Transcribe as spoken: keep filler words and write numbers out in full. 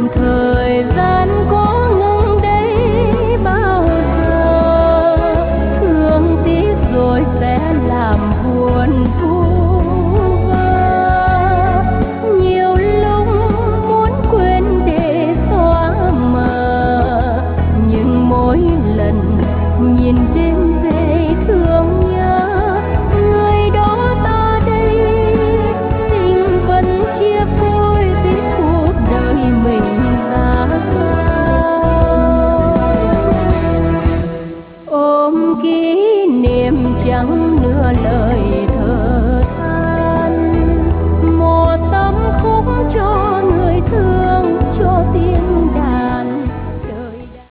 Thời gian có ngừng đây bao giờ, thương tiếc rồi sẽ làm buồn vu vơ. Nhiều lúc muốn quên để xóa mờ, nhưng mỗi lần nhìn đêm về thương nhớ người đó ta đây. Tình vẫn chia phôi biết cuộc đời mình ra sao. Ôm kỷ niệm chẳng nửa lời